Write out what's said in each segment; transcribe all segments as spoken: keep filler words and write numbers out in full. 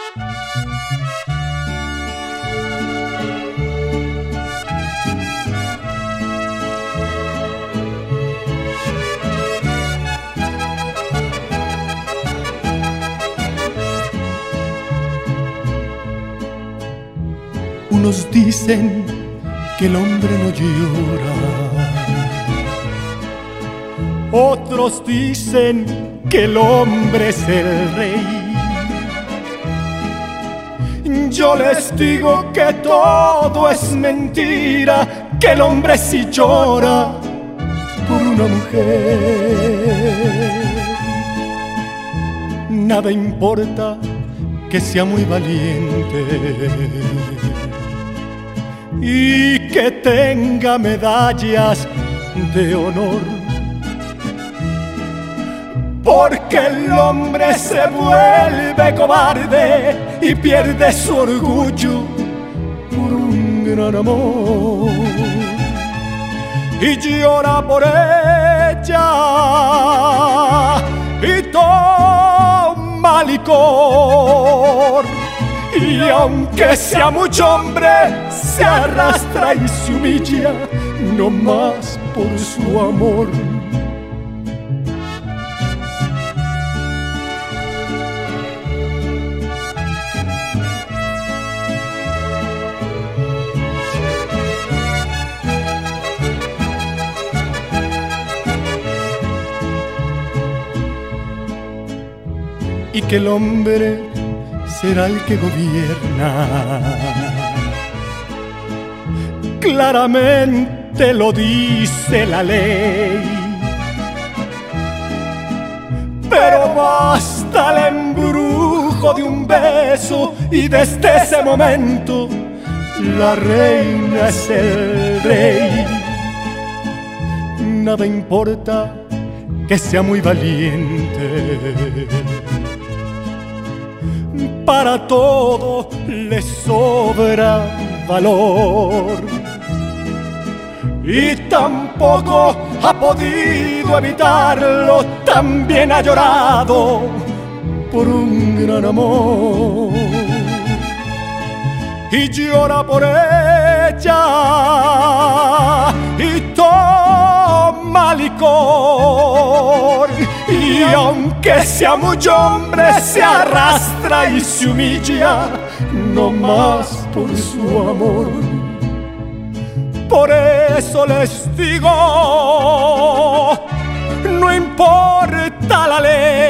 Unos dicen que el hombre no llora, otros dicen que el hombre es el rey. Yo les digo que todo es mentira, que el hombre sí llora por una mujer. Nada importa que sea muy valiente y que tenga medallas de honor, porque el hombre se vuelve cobarde y pierde su orgullo por un gran amor y llora por ella y toma licor. Y aunque sea mucho hombre, se arrastra y se humilla, no más por su amor. Y que el hombre será el que gobierna, claramente lo dice la ley, pero basta el embrujo de un beso y desde ese momento la reina es el rey. Nada importa que sea muy valiente, para todo le sobra valor y tampoco ha podido evitarlo, también ha llorado por un gran amor y llora por ella y toma licor. Y aunque sea mucho hombre, se arrastra y se humilla, no más por su amor. Por eso les digo, no importa la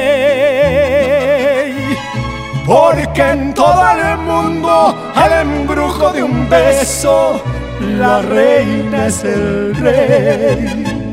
ley, porque en todo el mundo al embrujo de un beso la reina es el rey.